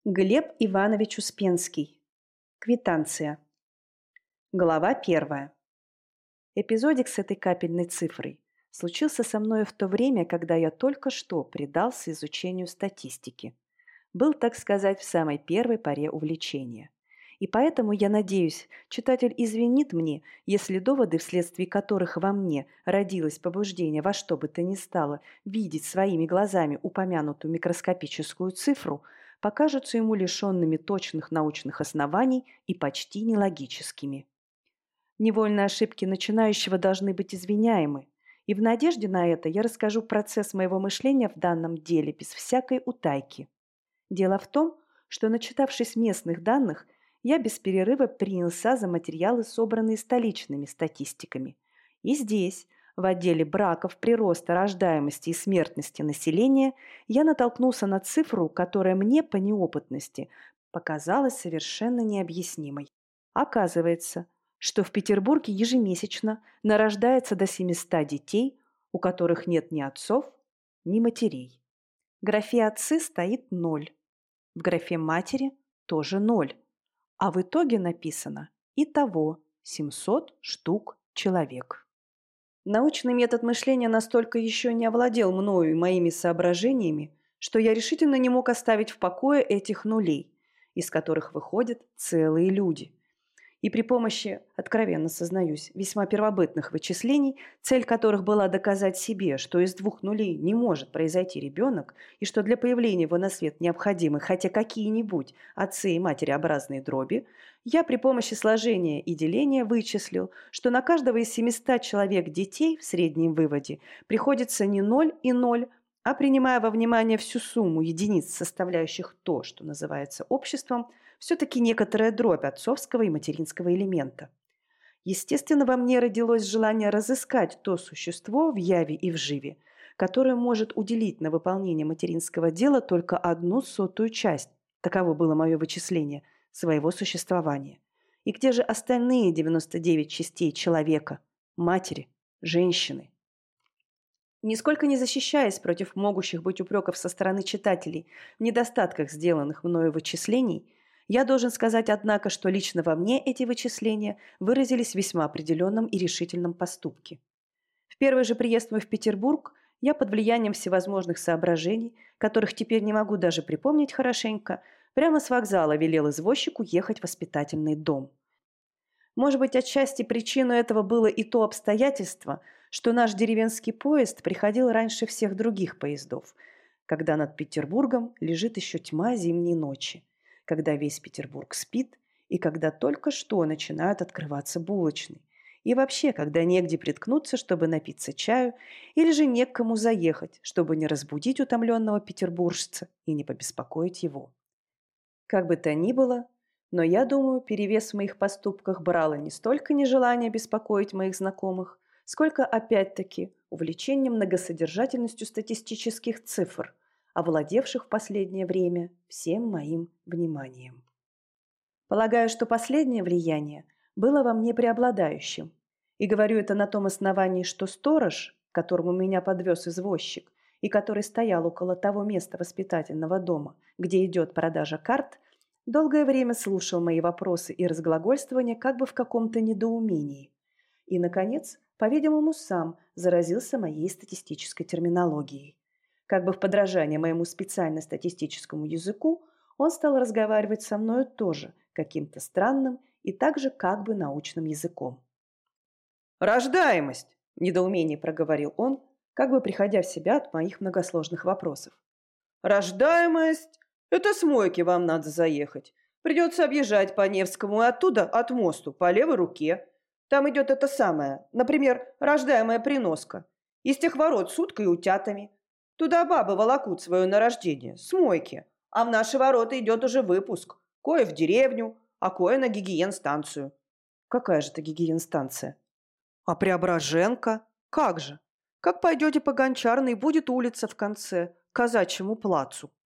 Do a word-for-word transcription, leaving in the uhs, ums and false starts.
Глеб Иванович Успенский. Квитанция. Глава первая. Эпизодик с этой капельной цифрой случился со мной в то время, когда я только что предался изучению статистики. Был, так сказать, в самой первой поре увлечения. И поэтому, я надеюсь, читатель извинит мне, если доводы, вследствие которых во мне родилось побуждение во что бы то ни стало видеть своими глазами упомянутую микроскопическую цифру, покажутся ему лишенными точных научных оснований и почти нелогическими. Невольные ошибки начинающего должны быть извиняемы, и в надежде на это я расскажу процесс моего мышления в данном деле без всякой утайки. Дело в том, что, начитавшись местных данных, я без перерыва принялся за материалы, собранные столичными статистиками. И здесь, в отделе браков, прироста, рождаемости и смертности населения, я натолкнулся на цифру, которая мне по неопытности показалась совершенно необъяснимой. Оказывается, что в Петербурге ежемесячно нарождается до семисот детей, у которых нет ни отцов, ни матерей. В графе «отцы» стоит ноль, в графе «матери» тоже ноль, а в итоге написано «Итого семьсот штук человек». Научный метод мышления настолько еще не овладел мною и моими соображениями, что я решительно не мог оставить в покое этих нулей, из которых выходят целые люди. И при помощи, откровенно сознаюсь, весьма первобытных вычислений, цель которых была доказать себе, что из двух нулей не может произойти ребенок, и что для появления его на свет необходимы хотя какие-нибудь отцы и матереобразные дроби, я при помощи сложения и деления вычислил, что на каждого из семисот человек детей в среднем выводе приходится не ноль и ноль, а, принимая во внимание всю сумму единиц, составляющих то, что называется обществом, все-таки некоторая дробь отцовского и материнского элемента. Естественно, во мне родилось желание разыскать то существо в яве и в живе, которое может уделить на выполнение материнского дела только одну сотую часть, таково было мое вычисление, своего существования. И где же остальные девяносто девять частей человека, матери, женщины? Нисколько не защищаясь против могущих быть упреков со стороны читателей в недостатках сделанных мною вычислений, я должен сказать, однако, что лично во мне эти вычисления выразились в весьма определенном и решительном поступке. В первый же приезд мой в Петербург я под влиянием всевозможных соображений, которых теперь не могу даже припомнить хорошенько, прямо с вокзала велел извозчику ехать в воспитательный дом. Может быть, отчасти причиной этого было и то обстоятельство, что наш деревенский поезд приходил раньше всех других поездов, когда над Петербургом лежит еще тьма зимней ночи, когда весь Петербург спит и когда только что начинают открываться булочные, и вообще, когда негде приткнуться, чтобы напиться чаю, или же не к кому заехать, чтобы не разбудить утомленного петербуржца и не побеспокоить его. Как бы то ни было, но я думаю, перевес в моих поступках брало не столько нежелание беспокоить моих знакомых, сколько, опять-таки, увлечение многосодержательностью статистических цифр, овладевших в последнее время всем моим вниманием. Полагаю, что последнее влияние было во мне преобладающим, и говорю это на том основании, что сторож, которому меня подвез извозчик, и который стоял около того места воспитательного дома, где идет продажа карт, долгое время слушал мои вопросы и разглагольствования как бы в каком-то недоумении. И, наконец, по-видимому, сам заразился моей статистической терминологией. Как бы в подражание моему специально-статистическому языку, он стал разговаривать со мною тоже каким-то странным и также как бы научным языком. «Рождаемость!» – в недоумении проговорил он, как бы приходя в себя от моих многосложных вопросов. «Рождаемость? Это с мойки вам надо заехать. Придется объезжать по Невскому и оттуда, от мосту, по левой руке. Там идет это самое, например, рождаемая приноска. Из тех ворот с уткой и утятами. Туда бабы волокут свое нарождение, с мойки. А в наши ворота идет уже выпуск. Кое в деревню, а кое на гигиенстанцию». «Какая же это гигиенстанция?» «А Преображенка? Как же? Как пойдете по Гончарной, будет улица в конце, к казачьему плацу.